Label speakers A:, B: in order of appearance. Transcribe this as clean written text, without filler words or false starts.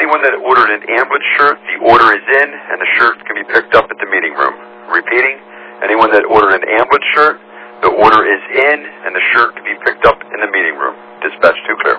A: anyone that ordered an ambulance shirt, the order is in, and the shirt can be picked up at the meeting room. Repeating, anyone that ordered an ambulance shirt, the order is in, and the shirt can be picked up in the meeting room. Dispatch 2 clear.